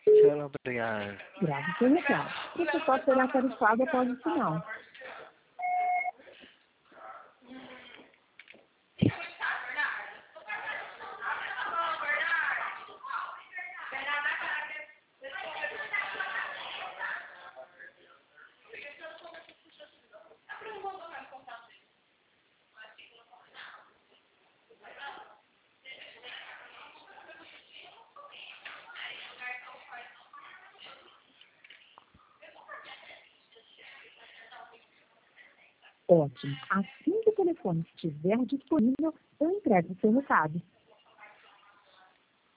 Tchau, obrigado. Grave seu recado. Você pode ser tarifado após o sinal. Ótimo. Assim que o telefone estiver disponível, eu entrego o seu recado.